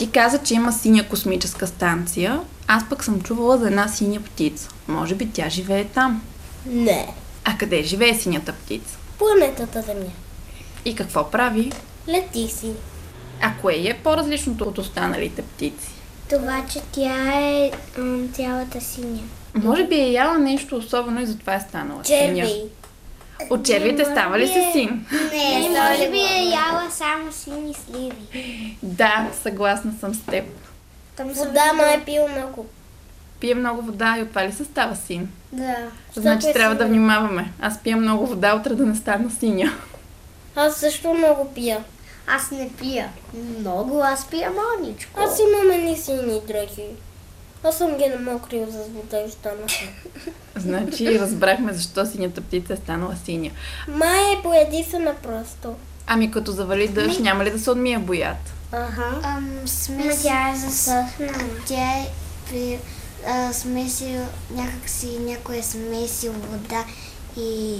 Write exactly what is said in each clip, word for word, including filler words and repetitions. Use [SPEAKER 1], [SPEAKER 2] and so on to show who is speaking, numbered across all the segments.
[SPEAKER 1] Ти каза, че има синя космическа станция. Аз пък съм чувала за една синя птица. Може би тя живее там.
[SPEAKER 2] Не.
[SPEAKER 1] А къде живее синята птица?
[SPEAKER 2] Планетата Земя.
[SPEAKER 1] И какво прави?
[SPEAKER 2] Лети си.
[SPEAKER 1] А кое е по-различното от останалите птици?
[SPEAKER 2] Това, че тя е м, цялата синя.
[SPEAKER 1] Може би е яла нещо особено и затова е станала синя.
[SPEAKER 2] Черви.
[SPEAKER 1] От червите става ли се син?
[SPEAKER 2] Не, може би е яла само сини сливи.
[SPEAKER 1] Да, съгласна съм с теб.
[SPEAKER 2] Вода ма е пил много.
[SPEAKER 1] Пие много вода и от това ли се става син?
[SPEAKER 2] Да.
[SPEAKER 1] Значи
[SPEAKER 2] е
[SPEAKER 1] трябва да
[SPEAKER 2] синя.
[SPEAKER 1] внимаваме. Аз пия много вода, утре да не стана синя.
[SPEAKER 2] Аз също много пия. Аз не пия. Много, аз пия маничко. Аз имам едни сини дрехи. Аз съм ги намокрил с вода и останаха.
[SPEAKER 1] Значи разбрахме защо синята птица е станала синя.
[SPEAKER 2] Май е поедисана просто.
[SPEAKER 1] Ами като завали дъжд, няма ли да се отмие боята?
[SPEAKER 2] Ага.
[SPEAKER 3] Ам, смесил,
[SPEAKER 2] Но тя е засъхнала.
[SPEAKER 3] тя е при, а, смесил някакси, някой е смесил вода и,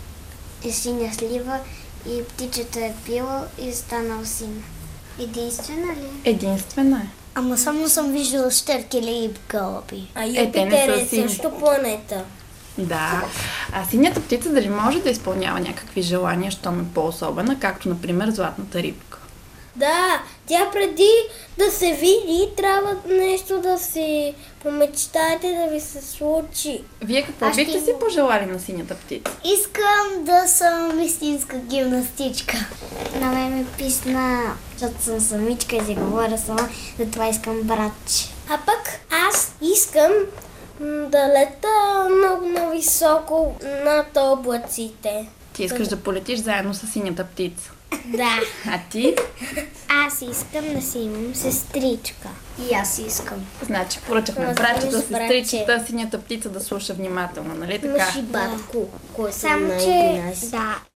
[SPEAKER 3] и синя слива и птичето е пило и е станал син. Единствена ли?
[SPEAKER 1] Единствена е.
[SPEAKER 3] Ама само съм виждала щеркели и гълъби.
[SPEAKER 2] А
[SPEAKER 1] Е, те не
[SPEAKER 2] Юпитер
[SPEAKER 1] са
[SPEAKER 2] е
[SPEAKER 1] сини.
[SPEAKER 2] също планета.
[SPEAKER 1] Да. А синята птица дали може да изпълнява някакви желания, щом е по-особена, както например златната рибка?
[SPEAKER 2] Да, тя преди да се види, трябва нещо да си помечтаете да ви се случи.
[SPEAKER 1] Вие какво
[SPEAKER 3] Аз ще
[SPEAKER 1] бихте си
[SPEAKER 3] има-
[SPEAKER 1] пожелали на синята птица?
[SPEAKER 3] Искам да съм истинска гимнастичка. На мен ми писна, защото съм самичка и си говоря сама, затова искам братче.
[SPEAKER 2] А пък аз искам м, да лета много нависоко над облаците.
[SPEAKER 1] Ти искаш да полетиш заедно с синята птица.
[SPEAKER 2] Да.
[SPEAKER 1] А ти?
[SPEAKER 2] Аз искам да си имам сестричка.
[SPEAKER 3] И аз искам.
[SPEAKER 1] Значи поръчахме
[SPEAKER 2] Аз
[SPEAKER 1] братчета,
[SPEAKER 2] имаш братче.
[SPEAKER 1] сестричета, синята птица да слуша внимателно, нали така?
[SPEAKER 2] Имаш и батко, който
[SPEAKER 3] Само,
[SPEAKER 2] на
[SPEAKER 3] че-
[SPEAKER 2] единайсет.
[SPEAKER 3] Да.